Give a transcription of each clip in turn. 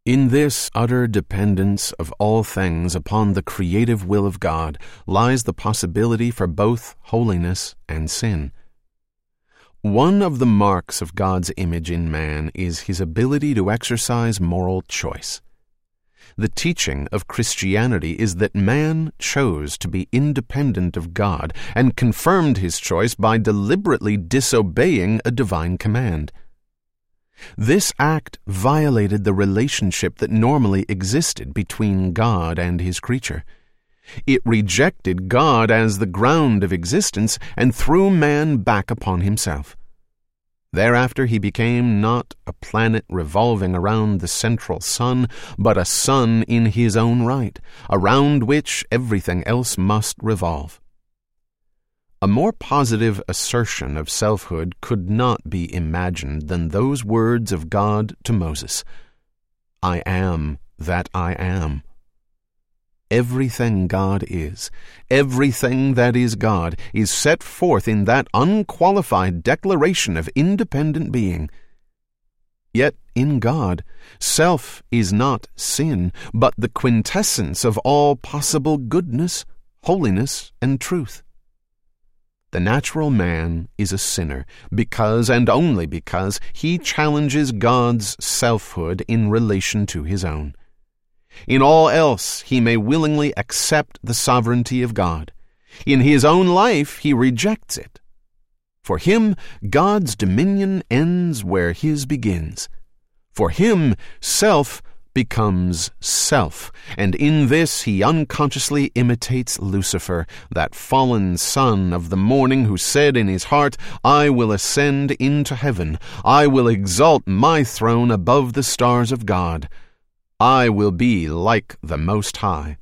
In this utter dependence of all things upon the creative will of God lies the possibility for both holiness and sin. One of the marks of God's image in man is his ability to exercise moral choice. The teaching of Christianity is that man chose to be independent of God and confirmed his choice by deliberately disobeying a divine command. This act violated the relationship that normally existed between God and his creature. It rejected God as the ground of existence and threw man back upon himself. Thereafter he became not a planet revolving around the central sun, but a sun in his own right, around which everything else must revolve. A more positive assertion of selfhood could not be imagined than those words of God to Moses, "I am that I am." Everything God is, everything that is God, is set forth in that unqualified declaration of independent being. Yet in God, self is not sin, but the quintessence of all possible goodness, holiness, and truth. The natural man is a sinner because and only because he challenges God's selfhood in relation to his own. In all else he may willingly accept the sovereignty of God. In his own life he rejects it. For him, God's dominion ends where his begins. For him, self becomes self, and in this he unconsciously imitates Lucifer, that fallen son of the morning who said in his heart, "I will ascend into heaven. I will exalt my throne above the stars of God. I will be like the Most High."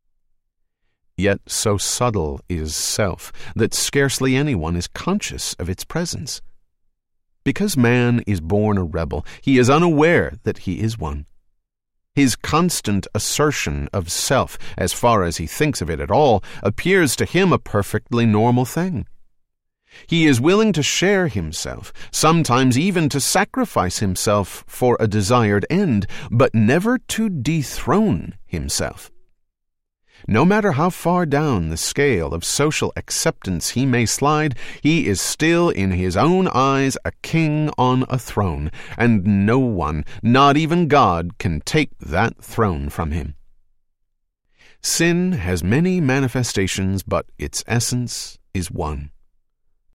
Yet so subtle is self that scarcely anyone is conscious of its presence. Because man is born a rebel, he is unaware that he is one. His constant assertion of self, as far as he thinks of it at all, appears to him a perfectly normal thing. He is willing to share himself, sometimes even to sacrifice himself for a desired end, but never to dethrone himself. No matter how far down the scale of social acceptance he may slide, he is still in his own eyes a king on a throne, and no one, not even God, can take that throne from him. Sin has many manifestations, but its essence is one.